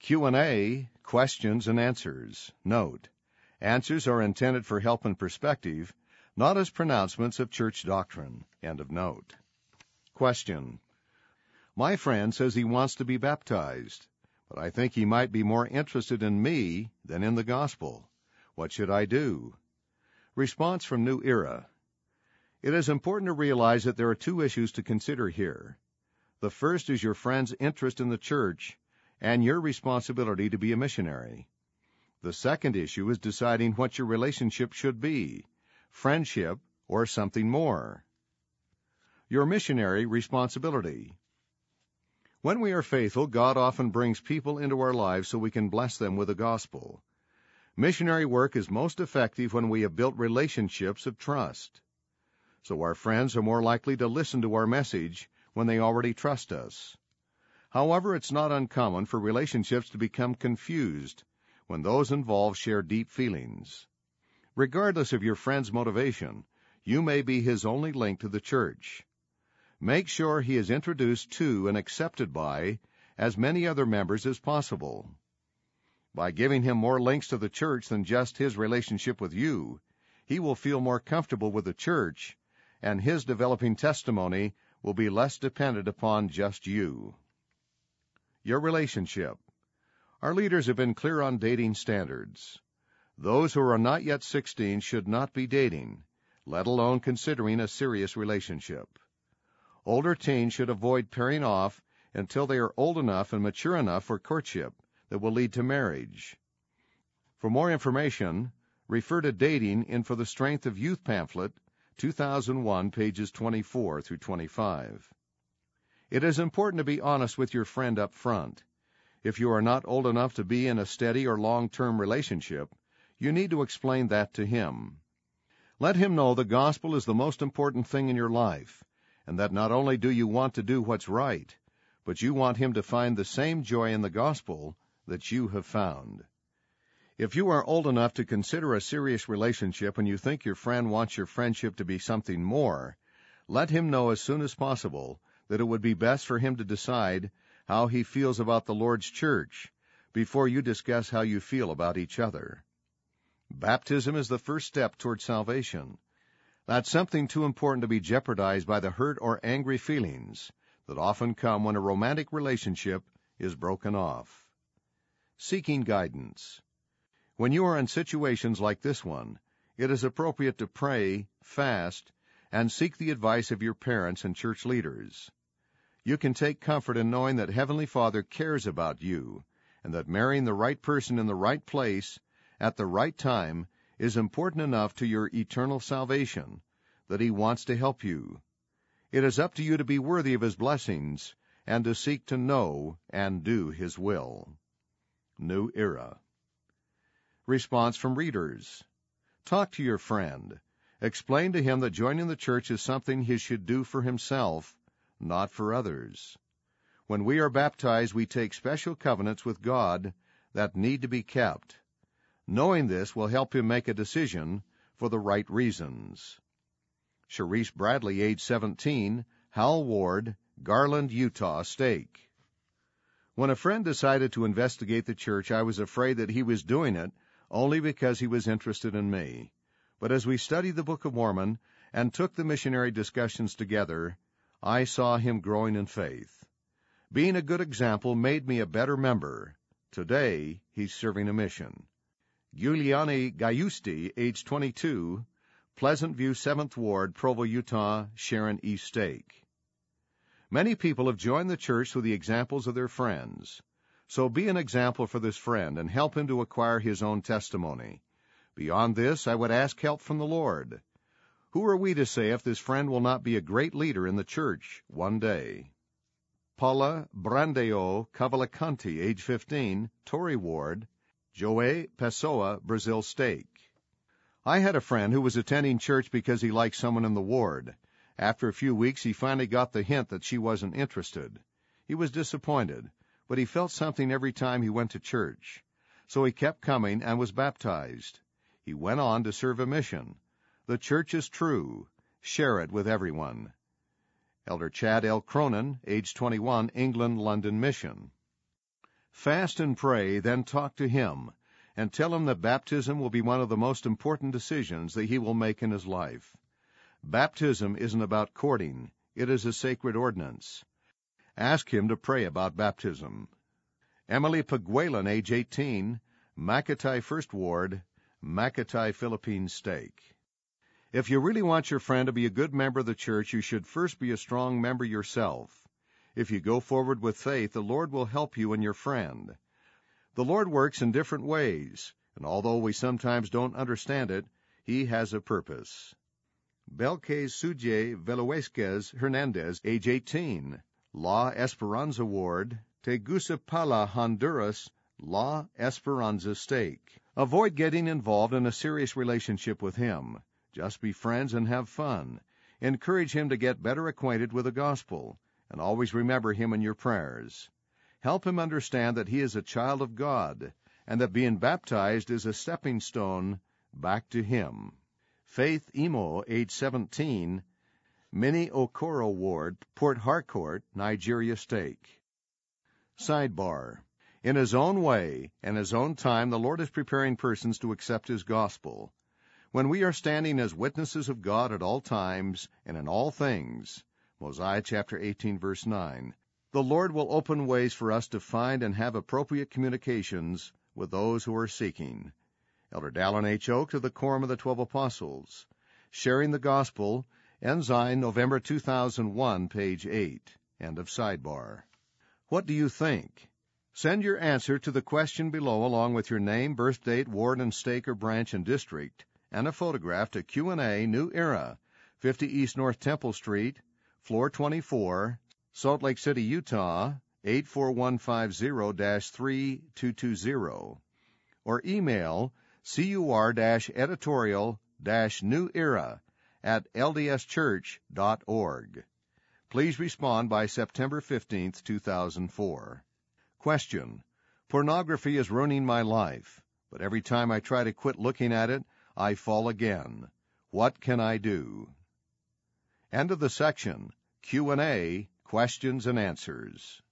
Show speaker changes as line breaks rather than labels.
Q&A, questions and answers. Note: answers are intended for help and perspective, not as pronouncements of church doctrine. End of note. Question: my friend says he wants to be baptized, but I think he might be more interested in me than in the gospel. What should I do? Response from New Era. It is important to realize that there are two issues to consider here. The first is your friend's interest in the church and your responsibility to be a missionary. The second issue is deciding what your relationship should be, friendship or something more. Your missionary responsibility. When we are faithful, God often brings people into our lives so we can bless them with the gospel. Missionary work is most effective when we have built relationships of trust. So our friends are more likely to listen to our message when they already trust us. However, it's not uncommon for relationships to become confused when those involved share deep feelings. Regardless of your friend's motivation, you may be his only link to the church. Make sure he is introduced to and accepted by as many other members as possible. By giving him more links to the church than just his relationship with you, he will feel more comfortable with the church, and his developing testimony will be less dependent upon just you. Your relationship. Our leaders have been clear on dating standards. Those who are not yet 16 should not be dating, let alone considering a serious relationship. Older teens should avoid pairing off until they are old enough and mature enough for courtship that will lead to marriage. For more information, refer to Dating in For the Strength of Youth pamphlet, 2001, pages 24 through 25. It is important to be honest with your friend up front. If you are not old enough to be in a steady or long-term relationship, you need to explain that to him. Let him know the gospel is the most important thing in your life, and that not only do you want to do what's right, but you want him to find the same joy in the gospel that you have found. If you are old enough to consider a serious relationship and you think your friend wants your friendship to be something more, let him know as soon as possible that it would be best for him to decide how he feels about the Lord's church before you discuss how you feel about each other. Baptism is the first step toward salvation. That's something too important to be jeopardized by the hurt or angry feelings that often come when a romantic relationship is broken off. Seeking guidance. When you are in situations like this one, it is appropriate to pray, fast, and seek the advice of your parents and church leaders. You can take comfort in knowing that Heavenly Father cares about you, and that marrying the right person in the right place at the right time is important enough to your eternal salvation that He wants to help you. It is up to you to be worthy of His blessings and to seek to know and do His will. New Era. Response from readers. Talk to your friend. Explain to him that joining the church is something he should do for himself, not for others. When we are baptized, we take special covenants with God that need to be kept. Knowing this will help him make a decision for the right reasons. Sharice Bradley, age 17, Howell Ward, Garland, Utah, Stake. When a friend decided to investigate the church, I was afraid that he was doing it only because he was interested in me. But as we studied the Book of Mormon and took the missionary discussions together, I saw him growing in faith. Being a good example made me a better member. Today, he's serving a mission. Giuliani Gayusti, age 22, Pleasant View, 7th Ward, Provo, Utah, Sharon E. Stake. Many people have joined the church through the examples of their friends. So be an example for this friend and help him to acquire his own testimony. Beyond this, I would ask help from the Lord. Who are we to say if this friend will not be a great leader in the church one day? Paula Brandeo Cavalcanti, age 15, Torrey Ward, Joé Pessoa, Brazil Stake. I had a friend who was attending church because he liked someone in the ward. After a few weeks, he finally got the hint that she wasn't interested. He was disappointed, but he felt something every time he went to church. So he kept coming and was baptized. He went on to serve a mission. The church is true. Share it with everyone. Elder Chad L. Cronin, age 21, England, London Mission. Fast and pray, then talk to him, and tell him that baptism will be one of the most important decisions that he will make in his life. Baptism isn't about courting. It is a sacred ordinance. Ask him to pray about baptism. Emily Paguelan, age 18, Makati First Ward, Makati, Philippines Stake. If you really want your friend to be a good member of the church, you should first be a strong member yourself. If you go forward with faith, the Lord will help you and your friend. The Lord works in different ways, and although we sometimes don't understand it, he has a purpose. Belkay Suje Velasquez Hernandez, age 18, La Esperanza Ward, Tegucigalpa, Honduras, La Esperanza Stake. Avoid getting involved in a serious relationship with him. Just be friends and have fun. Encourage him to get better acquainted with the gospel, and always remember him in your prayers. Help him understand that he is a child of God, and that being baptized is a stepping stone back to him. Faith Imo, age 17, Minnie Okoro Ward, Port Harcourt, Nigeria Stake. Sidebar. In his own way and his own time, the Lord is preparing persons to accept his gospel. When we are standing as witnesses of God at all times and in all things, Mosiah chapter 18, verse 9, the Lord will open ways for us to find and have appropriate communications with those who are seeking. Elder Dallin H. Oak to the Quorum of the 12 Apostles. Sharing the Gospel, Ensign, November 2001, page 8. End of sidebar. What do you think? Send your answer to the question below along with your name, birth date, ward and stake or branch and district, and a photograph to Q&A New Era, 50 East North Temple Street, floor 24, Salt Lake City, Utah, 84150-3220, or email cur-editorial-newera@ldschurch.org. Please respond by September 15, 2004. Question. Pornography is ruining my life, but every time I try to quit looking at it, I fall again. What can I do? End of the section. Q&A, questions and answers.